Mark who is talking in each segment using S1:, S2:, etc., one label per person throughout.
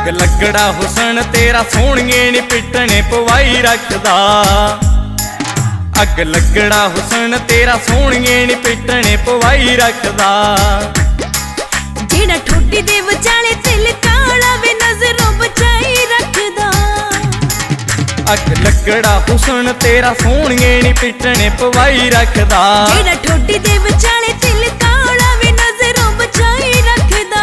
S1: अग लगड़ा हुसन तेरा सोहणिए नी पिटने पवाई रखदा। अग लगड़ा हुसन तेरा सोहणिए नी पिटने पवाई रखदा।
S2: जेड़ा ठोडी दे विचाले तिल काला वे नजरों बचाई रखदा।
S1: अग लगड़ा हुसन तेरा सोहणिए नी पिटने पवाई रखदा।
S2: जेड़ा ठोडी दे विचाले तिल काला वे नजरों बचाई रखदा।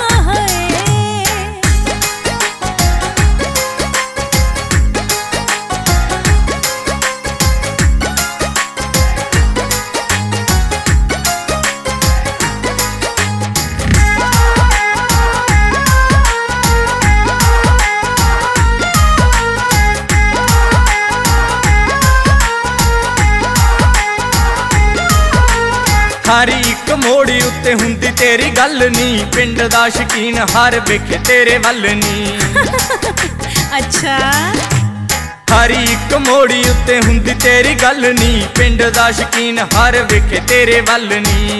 S1: हर एक मोड़ी उत्ते हुंदी तेरी गल नी, पिंड दा शकीन हर वेखे तेरे वल नी।
S2: अच्छा
S1: हर एक मोड़ी उत्ते हुंदी तेरी गल नी, पिंड दा शकीन हर वेखे तेरे वल नी।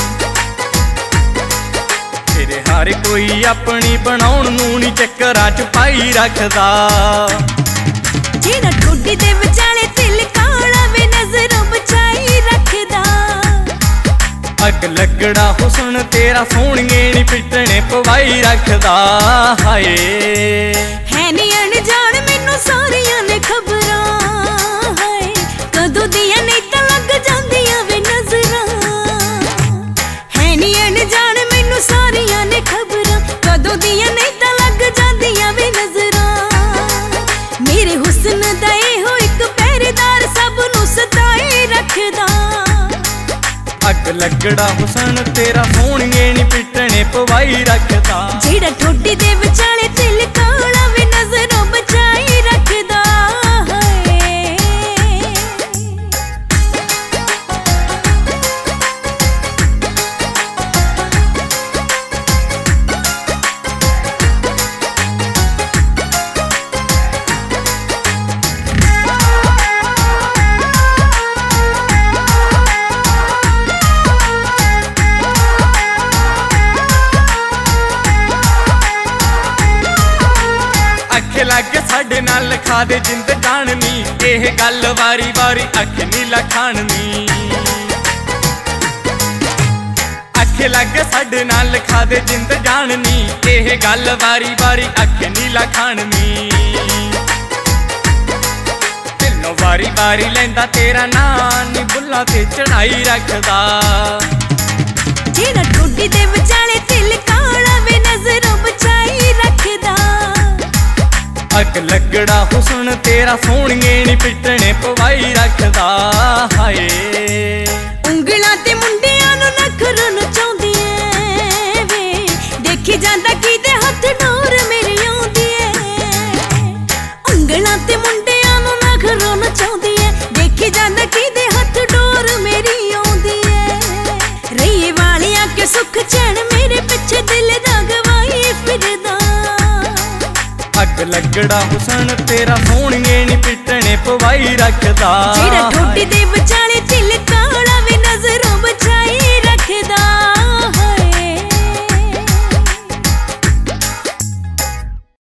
S1: तेरे हर कोई अपनी बनाउण नूं नी चक्करां च पाई रखदा।
S2: जेड़ा ठोडी दे विचाले तिल काला वे नजरों बचाई रखदा।
S1: अग लगड़ा हुसन तेरा सोहणिए नी पिटने पवाई रखदा। हाय
S2: है नी अनजान मैनू सारियां ने खबरां, हाय कदों दियां नहीं तां लग जांदियां वे नजरां। है नी अनजान मैनू सारियां ने खबरां, कदों दियां नहीं तां लग जांदियां वे नजरां। मेरे हुस्न दा इहो इक पहरेदार सब नूं सताई रखदा।
S1: अग लगड़ा हुसन तेरा सोहणिए नी पिटने पवाई रखदा।
S2: जेड़ा ठोडी दे विचाले तिल काला वे नजरों बचाई रखदा।
S1: लग साडे नाल लिखा दे जिंद जाननी, एह गल वारी वारी अख नी लखानी। अख लग साडे नाल लिखा दे जिंद जाननी, एह गल वारी वारी अख नी लखानी। दिलों वारी वारी लैंदा तेरा नाम नी बुल्लां ते चढ़ाई रखदा।
S2: जेड़ा ठोडी दे विचाले तिल काला वे नजरों बचाई रखदा।
S1: अग लगड़ा हुसन तेरा सोहणिए नी पिटने पवाई रखदा। हाय
S2: उंगलां ते मुंडियां नूं नखर नचाउंदी ऐ वे, देखी जांदा किदे हत्थ डोर मेरी आउंदी ऐ। उंगलां ते मुंडियां नूं नखर नचाउंदी ऐ, देखी जांदा किदे हत्थ डोर मेरी आउंदी ऐ। रहीए वालियां के सुख चैन मेरे पिछे दिल दा गवाई फिरदा। अग
S1: लगड़ा हुसन तेरा सोहणिए नी पिटने पवाई रखदा।